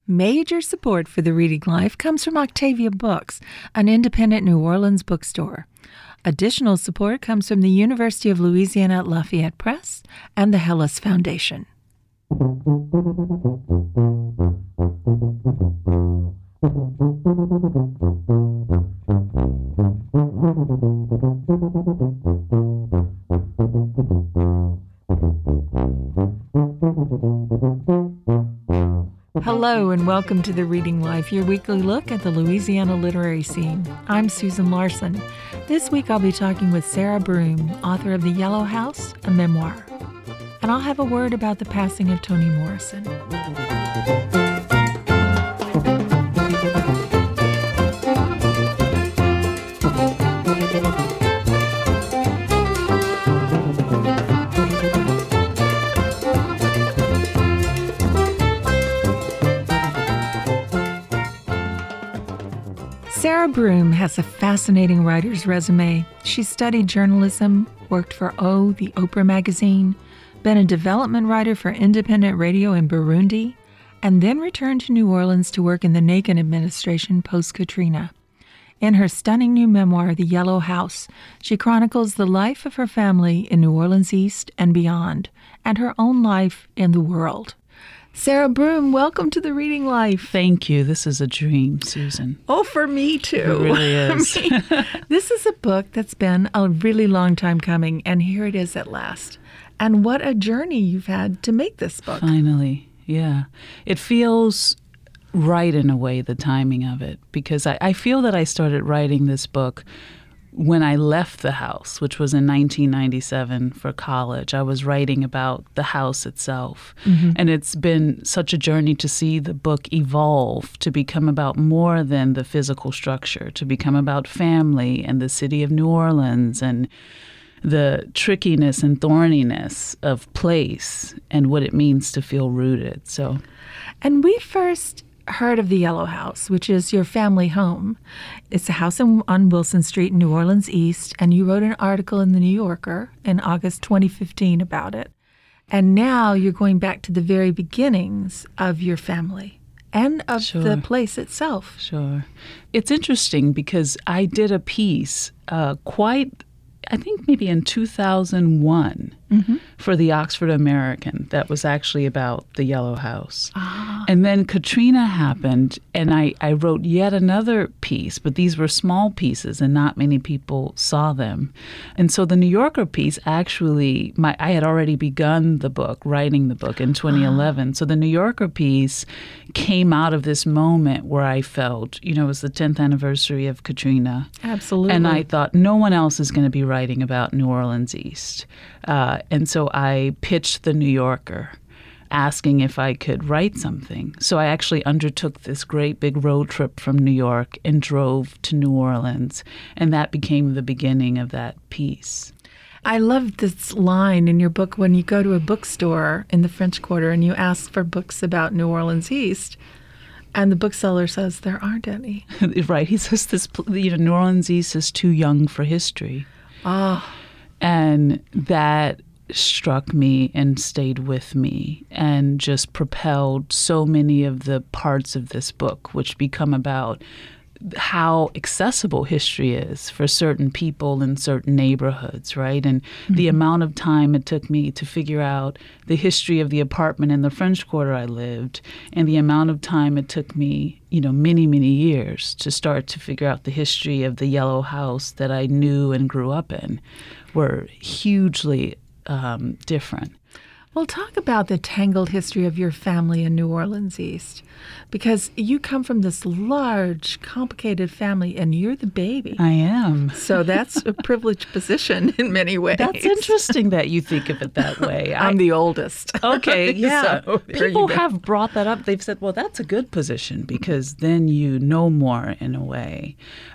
Major support for the Reading Life comes from Octavia Books, an independent New Orleans bookstore. Additional support comes from the University of Louisiana at Lafayette Press and the Hellas Foundation. Hello and welcome to The Reading Life, your weekly look at the Louisiana literary scene. I'm Susan Larson. This week I'll be talking with Sarah Broom, author of The Yellow House, a memoir. And I'll have a word about the passing of Toni Morrison. Sarah Broom has a fascinating writer's resume. She studied journalism, worked for the Oprah magazine, been a development writer for independent radio in Burundi, and then returned to New Orleans to work in the Nagin administration post-Katrina. In her stunning new memoir, The Yellow House, she chronicles the life of her family in New Orleans East and beyond, and her own life in the world. Sarah Broom, welcome to The Reading Life. Thank you. This is a dream, Susan. Oh, for me too. It really is. This is a book that's been a really long time coming, and here it is at last. And what a journey you've had to make this book. Finally, yeah. It feels right in a way, the timing of it, because I feel that I started writing this book when I left the house, which was in 1997 for college. I was writing about the house itself. Mm-hmm. And it's been such a journey to see the book evolve to become about more than the physical structure, to become about family and the city of New Orleans and the trickiness and thorniness of place and what it means to feel rooted. And we first heard of the Yellow House, which is your family home. It's a house on Wilson Street in New Orleans East, and you wrote an article in The New Yorker in August 2015 about it. And now you're going back to the very beginnings of your family and of the place itself. Sure. It's interesting because I did a piece I think maybe in 2001 for the Oxford American that was actually about the Yellow House. Ah. And then Katrina happened, and I wrote yet another piece, but these were small pieces and not many people saw them. And so the New Yorker piece actually, I had already begun writing the book in 2011. So the New Yorker piece came out of this moment where I felt, it was the 10th anniversary of Katrina. Absolutely. And I thought, no one else is going to be writing about New Orleans East. And so I pitched the New Yorker, asking if I could write something. So I actually undertook this great big road trip from New York and drove to New Orleans. And that became the beginning of that piece. I love this line in your book when you go to a bookstore in the French Quarter and you ask for books about New Orleans East. And the bookseller says there aren't any. Right. He says New Orleans East is too young for history. Ah. And that struck me and stayed with me and just propelled so many of the parts of this book, which become about how accessible history is for certain people in certain neighborhoods, right? And the amount of time it took me to figure out the history of the apartment in the French Quarter I lived, and the amount of time it took me, many, many years to start to figure out the history of the Yellow House that I knew and grew up in were hugely different. Well, talk about the tangled history of your family in New Orleans East, because you come from this large, complicated family, and you're the baby. I am. So that's a privileged position in many ways. That's interesting that you think of it that way. I'm the oldest. Okay, yeah. So people have brought that up. They've said, well, that's a good position because then you know more in a way.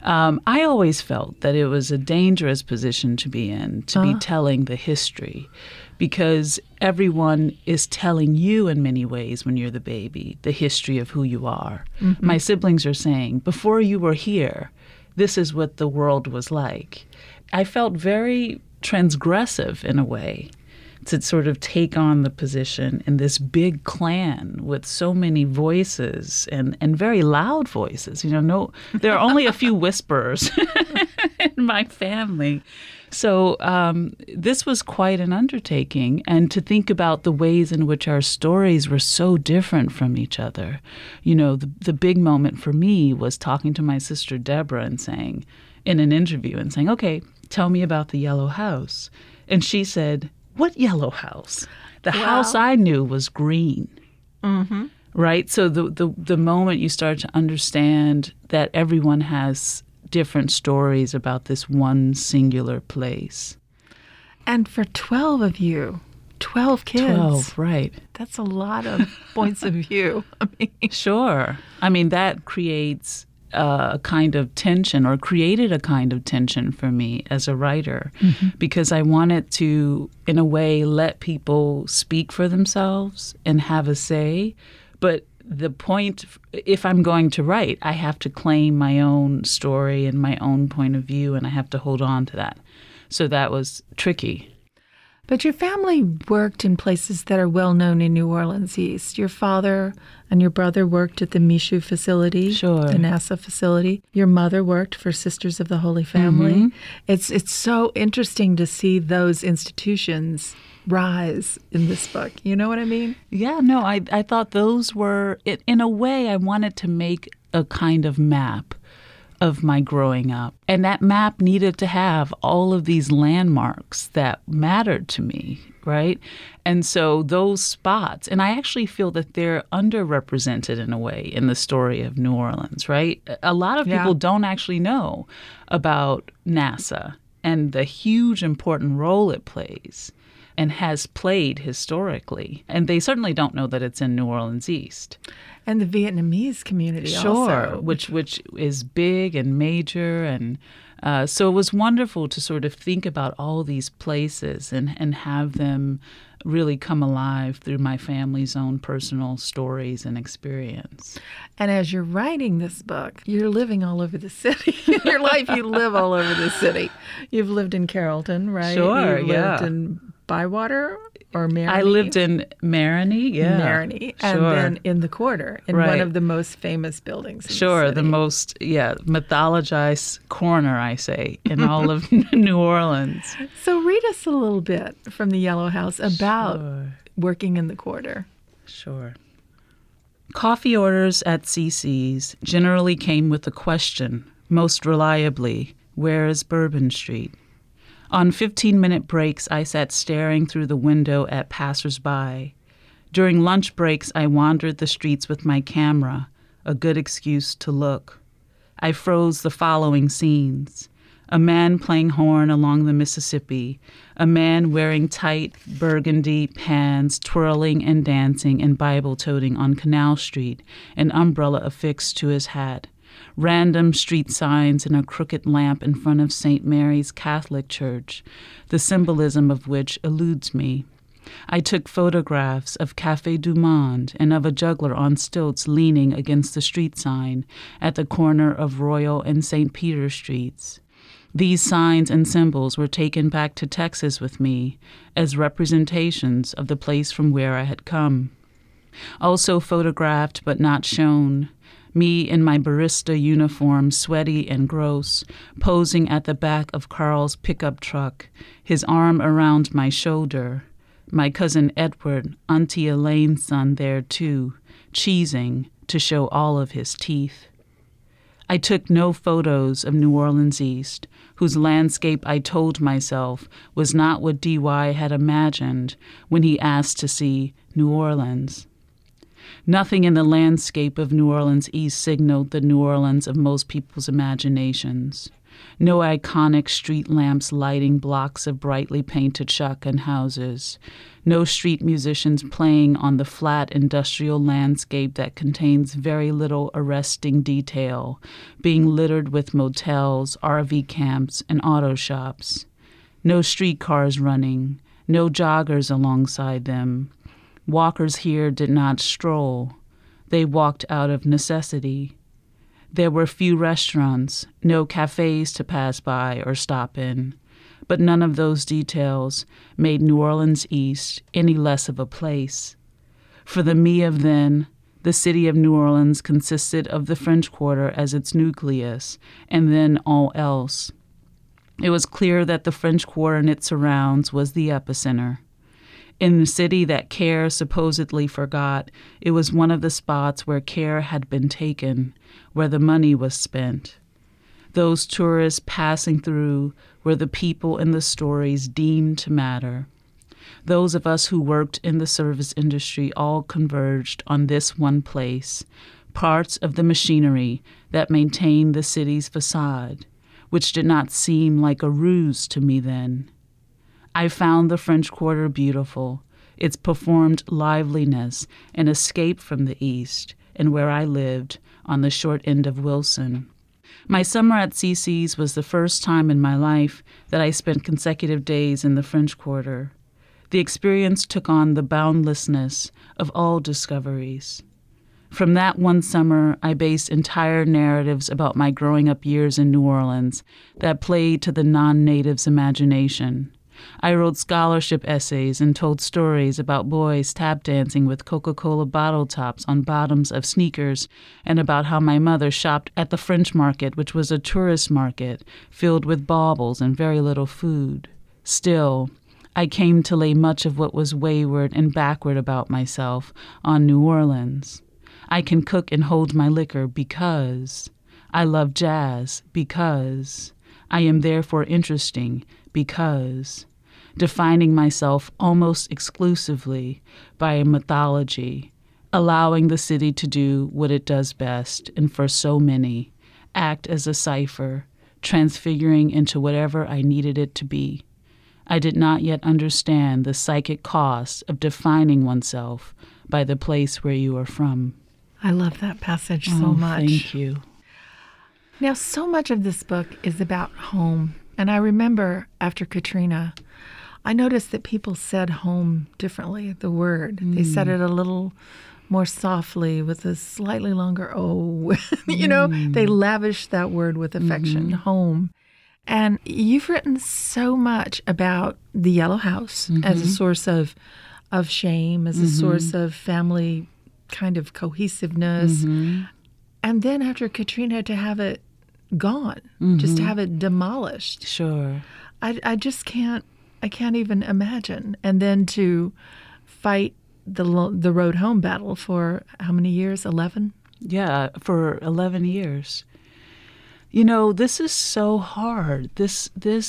I always felt that it was a dangerous position to be in, to be telling the history, because everyone is telling you in many ways when you're the baby the history of who you are. Mm-hmm. My siblings are saying, before you were here, this is what the world was like. I felt very transgressive in a way to sort of take on the position in this big clan with so many voices and very loud voices. There are only a few whisperers in my family. So this was quite an undertaking, and to think about the ways in which our stories were so different from each other. The big moment for me was talking to my sister Deborah and saying, in an interview, and saying, okay, tell me about the Yellow House. And she said, what Yellow House? The house I knew was green. Mm-hmm. Right? So the moment you start to understand that everyone has different stories about this one singular place. And for 12 of you, 12 kids. 12, right. That's a lot of points of view. Sure. That creates a kind of tension, or created a kind of tension for me as a writer, because I wanted to, in a way, let people speak for themselves and have a say. But the point, if I'm going to write, I have to claim my own story and my own point of view, and I have to hold on to that. So that was tricky. But your family worked in places that are well known in New Orleans East. Your father and your brother worked at the Michoud facility, sure, the NASA facility. Your mother worked for Sisters of the Holy Family. Mm-hmm. It's so interesting to see those institutions rise in this book. You know what I mean? Yeah, no, I thought those were, in a way, I wanted to make a kind of map of my growing up. And that map needed to have all of these landmarks that mattered to me, right? And so those spots, and I actually feel that they're underrepresented in a way in the story of New Orleans, right? A lot of people don't actually know about NASA and the huge important role it plays and has played historically. And they certainly don't know that it's in New Orleans East. And the Vietnamese community also. Which is big and major. And so it was wonderful to sort of think about all these places and have them really come alive through my family's own personal stories and experience. And as you're writing this book, you're living all over the city. In your life, you live all over the city. You've lived in Carrollton, right? Sure, You've lived in Bywater or Marigny? I lived in Marigny, Marigny, and then in the Quarter, in one of the most famous buildings in the city. The most, mythologized corner, I say, in all of New Orleans. So read us a little bit from the Yellow House about working in the Quarter. Sure. Coffee orders at CC's generally came with the question, most reliably, where is Bourbon Street? On 15-minute breaks, I sat staring through the window at passers-by. During lunch breaks, I wandered the streets with my camera, a good excuse to look. I froze the following scenes. A man playing horn along the Mississippi, a man wearing tight burgundy pants, twirling and dancing and Bible-toting on Canal Street, an umbrella affixed to his hat. Random street signs and a crooked lamp in front of St. Mary's Catholic Church, the symbolism of which eludes me. I took photographs of Café du Monde and of a juggler on stilts leaning against the street sign at the corner of Royal and St. Peter Streets. These signs and symbols were taken back to Texas with me as representations of the place from where I had come. Also photographed but not shown, me in my barista uniform, sweaty and gross, posing at the back of Carl's pickup truck, his arm around my shoulder. My cousin Edward, Auntie Elaine's son, there too, cheesing to show all of his teeth. I took no photos of New Orleans East, whose landscape I told myself was not what D.Y. had imagined when he asked to see New Orleans. Nothing in the landscape of New Orleans East signaled the New Orleans of most people's imaginations. No iconic street lamps lighting blocks of brightly painted shotgun houses. No street musicians playing on the flat industrial landscape that contains very little arresting detail, being littered with motels, RV camps, and auto shops. No streetcars running, no joggers alongside them. Walkers here did not stroll. They walked out of necessity. There were few restaurants, no cafes to pass by or stop in. but none of those details made New Orleans East any less of a place. For the me of then, the city of New Orleans consisted of the French Quarter as its nucleus, and then all else. It was clear that the French Quarter and its surrounds was the epicenter. In the city that care supposedly forgot, it was one of the spots where care had been taken, where the money was spent. Those tourists passing through were the people in the stories deemed to matter. Those of us who worked in the service industry all converged on this one place, parts of the machinery that maintained the city's facade, which did not seem like a ruse to me then. I found the French Quarter beautiful, its performed liveliness, an escape from the East, and where I lived, on the short end of Wilson. My summer at CC's was the first time in my life that I spent consecutive days in the French Quarter. The experience took on the boundlessness of all discoveries. From that one summer, I based entire narratives about my growing up years in New Orleans that played to the non-native's imagination. I wrote scholarship essays and told stories about boys tap dancing with Coca-Cola bottle tops on bottoms of sneakers, and about how my mother shopped at the French market, which was a tourist market filled with baubles and very little food. Still, I came to lay much of what was wayward and backward about myself on New Orleans. I can cook and hold my liquor because I love jazz, because I am therefore interesting, because defining myself almost exclusively by a mythology, allowing the city to do what it does best, and for so many, act as a cipher, transfiguring into whatever I needed it to be. I did not yet understand the psychic cost of defining oneself by the place where you are from. I love that passage so much. Thank you. Now, so much of this book is about home. And I remember after Katrina, I noticed that people said home differently, the word. They said it a little more softly with a slightly longer O. They lavished that word with affection, home. And you've written so much about the Yellow House as a source of shame, as a source of family kind of cohesiveness. And then after Katrina, to have it gone, just to have it demolished. Sure. I just can't even imagine. And then to fight the road home battle for how many years? 11? Yeah, for 11 years. You know, this is so hard. This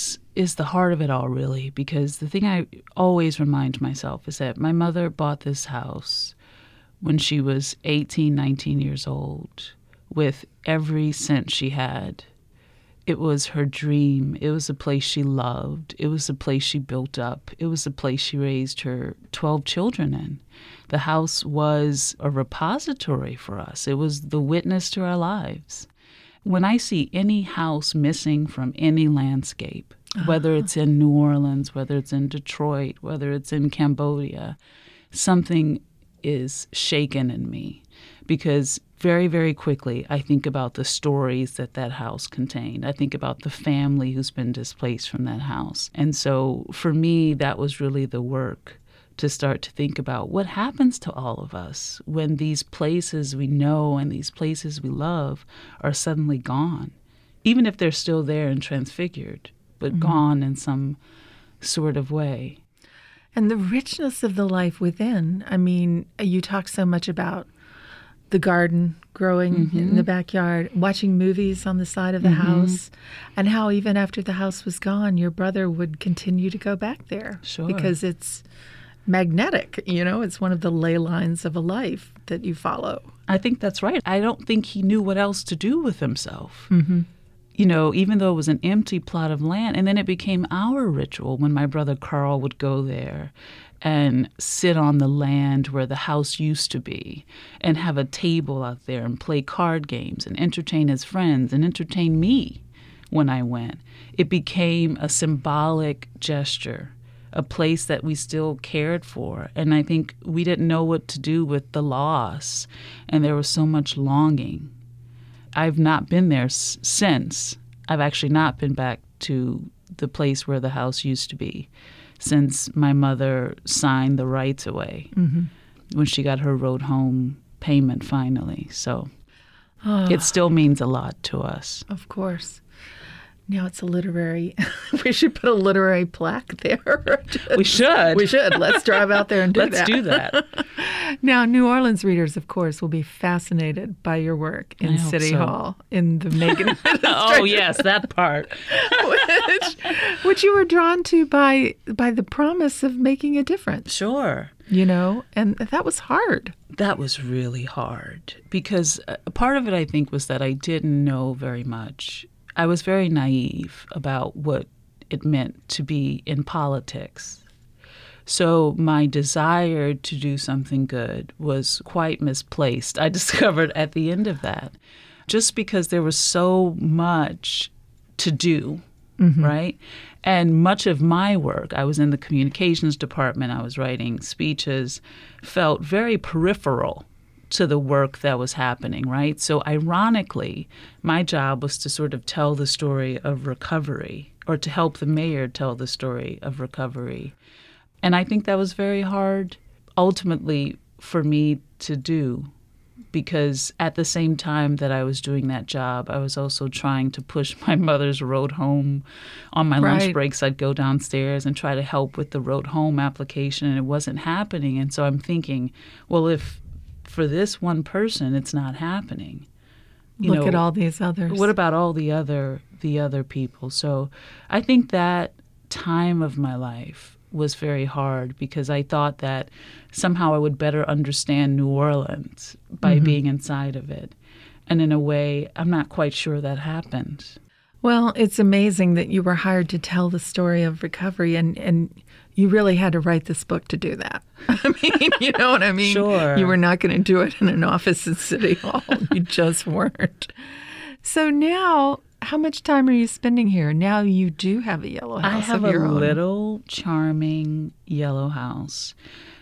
is the heart of it all, really, because the thing I always remind myself is that my mother bought this house when she was 18, 19 years old with every cent she had. It was her dream. It was a place she loved. It was a place she built up. It was a place she raised her 12 children in. The house was a repository for us. It was the witness to our lives. When I see any house missing from any landscape, whether it's in New Orleans, whether it's in Detroit, whether it's in Cambodia, something is shaken in me, because very, very quickly I think about the stories that house contained. I think about the family who's been displaced from that house. And so for me, that was really the work, to start to think about what happens to all of us when these places we know and these places we love are suddenly gone, even if they're still there and transfigured, but gone in some sort of way. And the richness of the life within. I mean, you talk so much about the garden growing in the backyard, watching movies on the side of the house, and how even after the house was gone, your brother would continue to go back there. Sure. Because it's magnetic, it's one of the ley lines of a life that you follow. I think that's right. I don't think he knew what else to do with himself. Even though it was an empty plot of land. And then it became our ritual when my brother Carl would go there and sit on the land where the house used to be and have a table out there and play card games and entertain his friends and entertain me when I went. It became a symbolic gesture, a place that we still cared for. And I think we didn't know what to do with the loss, and there was so much longing. I've not been there since. I've actually not been back to the place where the house used to be since my mother signed the rights away when she got her road home payment finally. So it still means a lot to us. Of course. Now it's a literary, we should put a literary plaque there. We should. We should. Let's drive out there and do Let's that. do that. Now, New Orleans readers, of course, will be fascinated by your work in City Hall, in the Megan administration. Oh, yes, that part. which you were drawn to by the promise of making a difference. Sure. You know, and that was hard. That was really hard because part of it, I think, was that I didn't know very much. I was very naive about what it meant to be in politics. So my desire to do something good was quite misplaced, I discovered at the end of that, just because there was so much to do, right? And much of my work, I was in the communications department, I was writing speeches, felt very peripheral to the work that was happening, right? So ironically, my job was to sort of tell the story of recovery, or to help the mayor tell the story of recovery. And I think that was very hard ultimately for me to do, because at the same time that I was doing that job, I was also trying to push my mother's road home. On my lunch breaks, I'd go downstairs and try to help with the road home application, and it wasn't happening. And so I'm thinking, well, if for this one person it's not happening, look at all these others. What about all the other people? So I think that time of my life was very hard because I thought that somehow I would better understand New Orleans by being inside of it. And in a way, I'm not quite sure that happened. Well, it's amazing that you were hired to tell the story of recovery, and you really had to write this book to do that. I mean, you know what I mean? Sure. You were not going to do it in an office at City Hall. You just weren't. So now, how much time are you spending here? Now you do have a yellow house of your own. I have a little charming yellow house.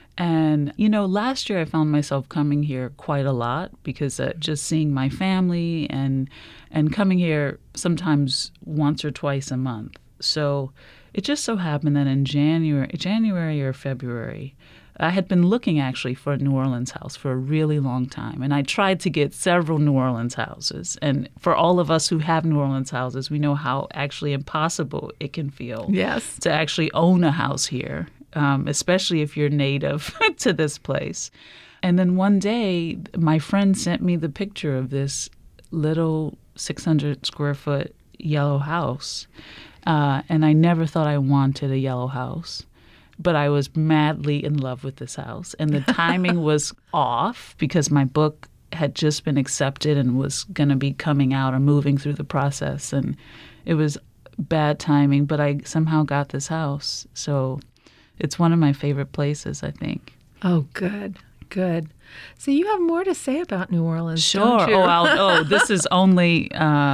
And, last year I found myself coming here quite a lot because just seeing my family and coming here sometimes once or twice a month. So it just so happened that in January or February, I had been looking actually for a New Orleans house for a really long time. And I tried to get several New Orleans houses. And for all of us who have New Orleans houses, we know how actually impossible it can feel to actually own a house here, especially if you're native to this place. And then one day, my friend sent me the picture of this little 600 square foot yellow house. And I never thought I wanted a yellow house. But I was madly in love with this house. And the timing was off because my book had just been accepted and was going to be coming out or moving through the process. And it was bad timing, but I somehow got this house. So it's one of my favorite places, I think. Oh, good. Good. So you have more to say about New Orleans, Sure. don't you? This is only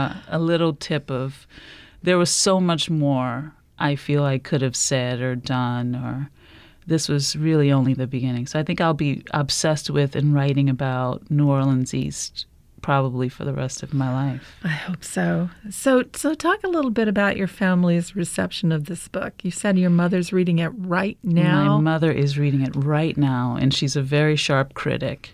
a little tip of, there was so much more I feel I could have said or done, or this was really only the beginning. So I think I'll be obsessed with and writing about New Orleans East probably for the rest of my life. I hope so. So talk a little bit about your family's reception of this book. You said your mother's reading it right now. My mother is reading it right now, and she's a very sharp critic.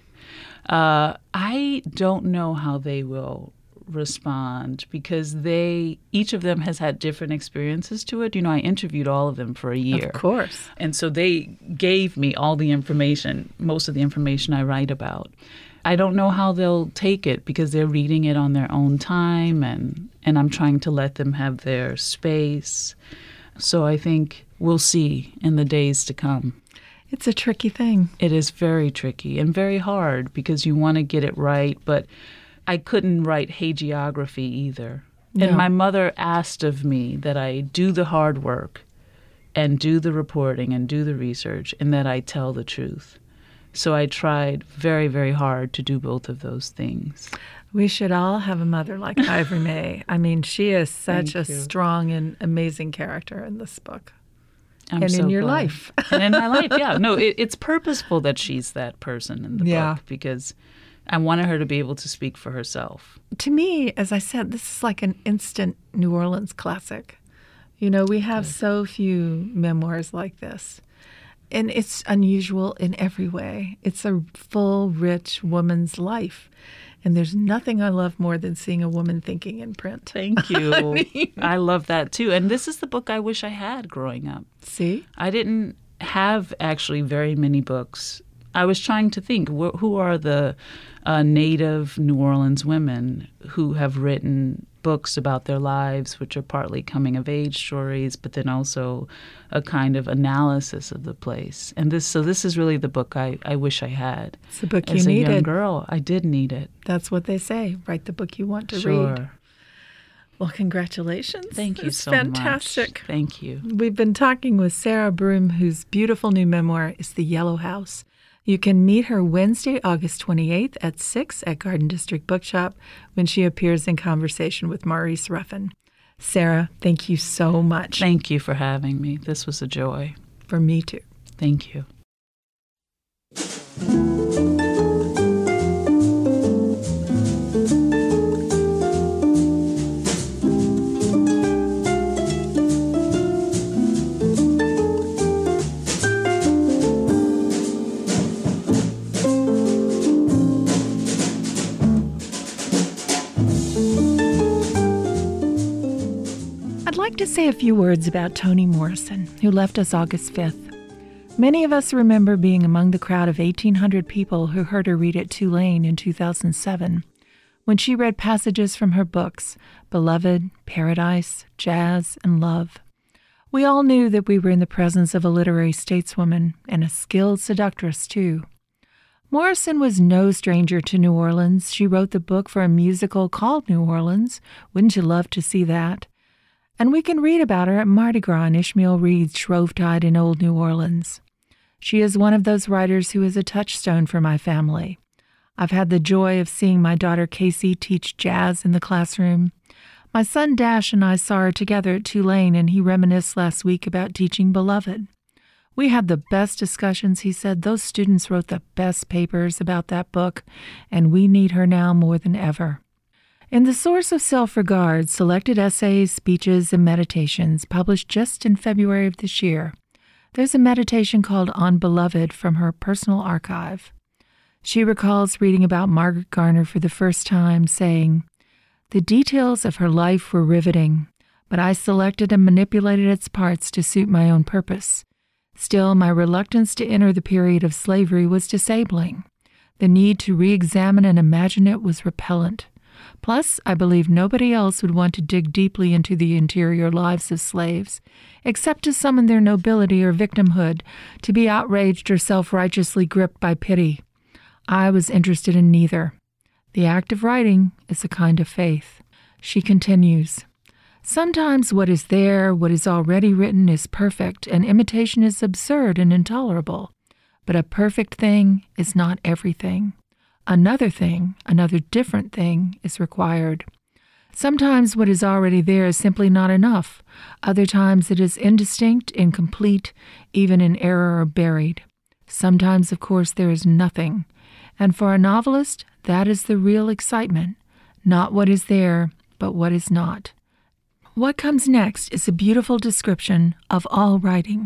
I don't know how they will respond because each of them has had different experiences to it. I interviewed all of them for a year. Of course. And so they gave me all the information, most of the information I write about. I don't know how they'll take it because they're reading it on their own time, and I'm trying to let them have their space. So I think we'll see in the days to come. It's a tricky thing. It is very tricky and very hard because you want to get it right, but I couldn't write hagiography either. No. And my mother asked of me that I do the hard work and do the reporting and do the research and that I tell the truth. So I tried very, very hard to do both of those things. We should all have a mother like Ivory May. I mean, she is such a strong and amazing character in this book. And in your life. And in my life, yeah. No, it's purposeful that she's that person in the book because I wanted her to be able to speak for herself. To me, as I said, this is like an instant New Orleans classic. You know, we have so few memoirs like this. And it's unusual in every way. It's a full, rich woman's life. And there's nothing I love more than seeing a woman thinking in print. Thank you. I love that too. And this is the book I wish I had growing up. See? I didn't have actually very many books. I was trying to think, who are the native New Orleans women who have written books about their lives, which are partly coming-of-age stories, but then also a kind of analysis of the place. And this is really the book I wish I had. It's the book you needed. needed. As a young girl, I did need it. That's what they say. Write the book you want to Sure. read. Well, congratulations. Thank you so fantastic. much. Thank you. We've been talking with Sarah Broom, whose beautiful new memoir is The Yellow House. You can meet her Wednesday, August 28th at 6 at Garden District Bookshop when she appears in conversation with Maurice Ruffin. Sarah, thank you so much. Thank you for having me. This was a joy. For me too. Thank you. I'd like to say a few words about Toni Morrison, who left us August 5th. Many of us remember being among the crowd of 1,800 people who heard her read at Tulane in 2007, when she read passages from her books, Beloved, Paradise, Jazz, and Love. We all knew that we were in the presence of a literary stateswoman and a skilled seductress, too. Morrison was no stranger to New Orleans. She wrote the book for a musical called New Orleans. Wouldn't you love to see that? And we can read about her at Mardi Gras in Ishmael Reed's Shrovetide in Old New Orleans. She is one of those writers who is a touchstone for my family. I've had the joy of seeing my daughter Casey teach jazz in the classroom. My son Dash and I saw her together at Tulane, and he reminisced last week about teaching Beloved. We had the best discussions, he said. Those students wrote the best papers about that book, and we need her now more than ever. In The Source of Self-Regard, selected essays, speeches, and meditations published just in February of this year, there's a meditation called On Beloved from her personal archive. She recalls reading about Margaret Garner for the first time, saying, "The details of her life were riveting, but I selected and manipulated its parts to suit my own purpose. Still, my reluctance to enter the period of slavery was disabling. The need to re-examine and imagine it was repellent. Plus, I believe nobody else would want to dig deeply into the interior lives of slaves, except to summon their nobility or victimhood, to be outraged or self-righteously gripped by pity. I was interested in neither. The act of writing is a kind of faith." She continues, "Sometimes what is there, what is already written, is perfect, and imitation is absurd and intolerable. But a perfect thing is not everything. Another thing, another different thing, is required. Sometimes what is already there is simply not enough. Other times it is indistinct, incomplete, even in error or buried. Sometimes, of course, there is nothing. And for a novelist, that is the real excitement. Not what is there, but what is not." What comes next is a beautiful description of all writing.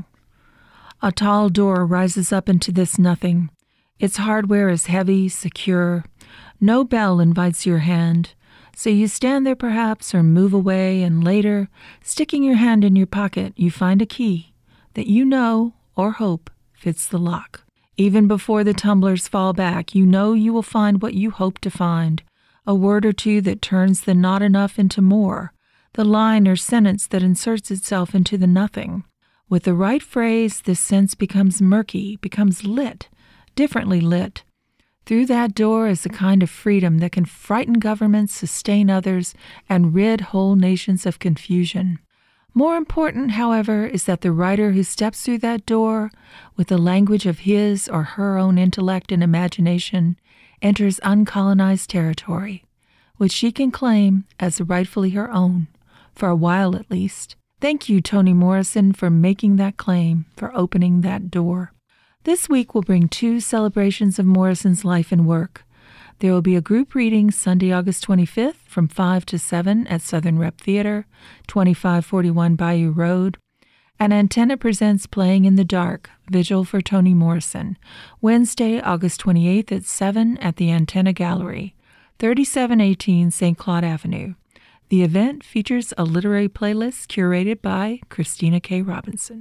"A tall door rises up into this nothing. Its hardware is heavy, secure. No bell invites your hand. So you stand there perhaps or move away, and later, sticking your hand in your pocket, you find a key that you know, or hope, fits the lock. Even before the tumblers fall back, you know you will find what you hope to find, a word or two that turns the not enough into more, the line or sentence that inserts itself into the nothing. With the right phrase, this sense becomes murky, becomes lit, differently lit. Through that door is a kind of freedom that can frighten governments, sustain others, and rid whole nations of confusion. More important, however, is that the writer who steps through that door, with the language of his or her own intellect and imagination, enters uncolonized territory, which she can claim as rightfully her own, for a while at least. Thank you, Toni Morrison, for making that claim, for opening that door. This week will bring 2 celebrations of Morrison's life and work. There will be a group reading Sunday, August 25th from 5 to 7 at Southern Rep Theater, 2541 Bayou Road. And Antenna presents Playing in the Dark, Vigil for Toni Morrison, Wednesday, August 28th at 7 at the Antenna Gallery, 3718 St. Claude Avenue. The event features a literary playlist curated by Christina K. Robinson.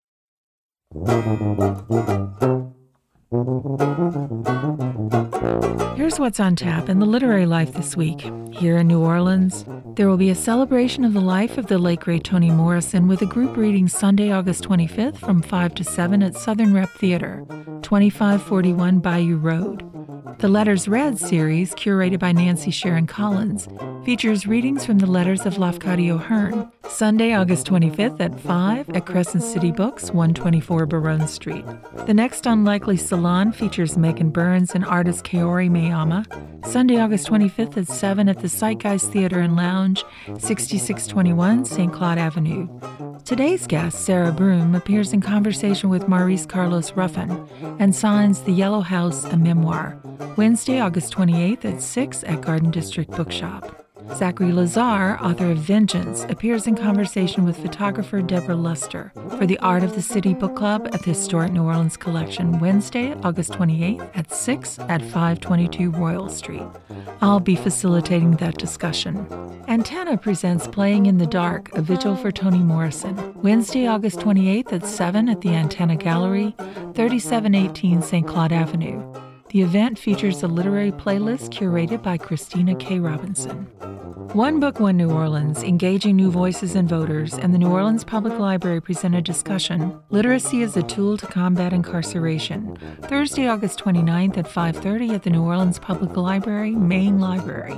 Here's what's on tap in the literary life this week. Here in New Orleans, there will be a celebration of the life of the late great Toni Morrison with a group reading Sunday, August 25th from 5 to 7 at Southern Rep Theater, 2541 Bayou Road. The Letters Read series, curated by Nancy Sharon Collins, features readings from the letters of Lafcadio Hearn, Sunday, August 25th at 5 at Crescent City Books, 124 Baronne Street. The Next Unlikely Salon features Megan Burns and artist Kaori Miyama, Sunday, August 25th at 7 at the Zeitgeist Theater and Lounge, 6621 St. Claude Avenue. Today's guest, Sarah Broom, appears in conversation with Maurice Carlos Ruffin and signs The Yellow House, a memoir, Wednesday, August 28th at 6 at Garden District Bookshop. Zachary Lazar, author of Vengeance, appears in conversation with photographer Deborah Luster for the Art of the City Book Club at the Historic New Orleans Collection, Wednesday, August 28th at 6 at 522 Royal Street. I'll be facilitating that discussion. Antenna presents Playing in the Dark, a vigil for Toni Morrison, Wednesday, August 28th at 7 at the Antenna Gallery, 3718 St. Claude Avenue. The event features a literary playlist curated by Christina K. Robinson. One Book, One New Orleans, Engaging New Voices and Voters, and the New Orleans Public Library present a discussion, Literacy as a Tool to Combat Incarceration, Thursday, August 29th at 5:30 at the New Orleans Public Library, Main Library,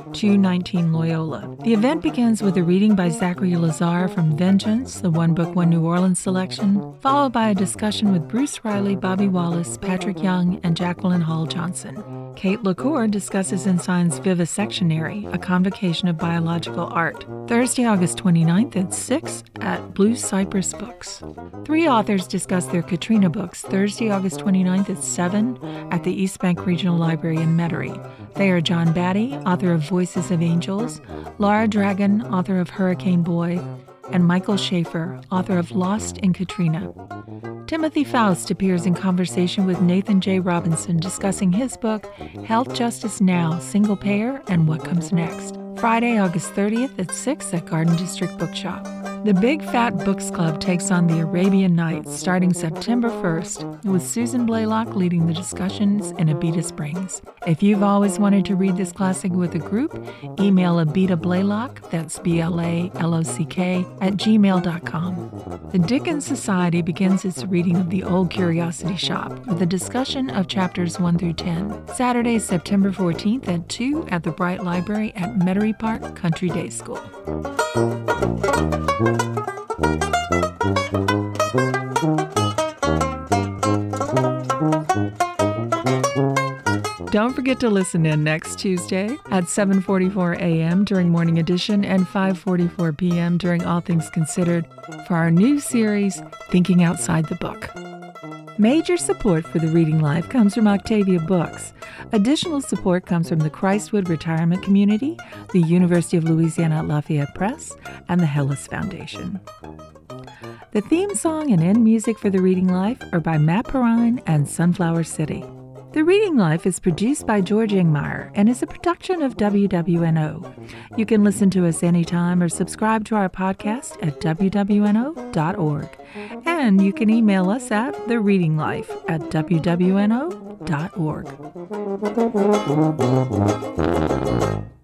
219 Loyola. The event begins with a reading by Zachary Lazar from Vengeance, the One Book, One New Orleans selection, followed by a discussion with Bruce Riley, Bobby Wallace, Patrick Young, and Jacqueline Hall Johnson. Kate LaCour discusses and signs Vivisectionary, a convocation of biological art, Thursday, August 29th at 6 at Blue Cypress Books. 3 authors discuss their Katrina books, Thursday, August 29th at 7 at the East Bank Regional Library in Metairie. They are John Batty, author of Voices of Angels, Laura Dragon, author of Hurricane Boy, and Michael Schaefer, author of Lost in Katrina. Timothy Faust appears in conversation with Nathan J. Robinson discussing his book, Health Justice Now, Single Payer and What Comes Next, Friday, August 30th at 6 at Garden District Bookshop. The Big Fat Books Club takes on the Arabian Nights starting September 1st, with Susan Blaylock leading the discussions in Abita Springs. If you've always wanted to read this classic with a group, email Abita Blaylock, that's BLALOCK, @gmail.com. The Dickens Society begins its reading of The Old Curiosity Shop with a discussion of chapters 1 through 10, Saturday, September 14th at 2 at the Bright Library at Metairie Park Country Day School. Don't forget to listen in next Tuesday at 7:44 a.m. during Morning Edition and 5:44 p.m. during All Things Considered for our new series, Thinking Outside the Book. Major support for the Reading Life comes from Octavia Books. Additional support comes from the Christwood Retirement Community, the University of Louisiana at Lafayette Press, and the Hellis Foundation. The theme song and end music for The Reading Life are by Matt Perrine and Sunflower City. The Reading Life is produced by George Ingmeyer and is a production of WWNO. You can listen to us anytime or subscribe to our podcast at wwno.org. And you can email us at thereadinglife@wwno.org.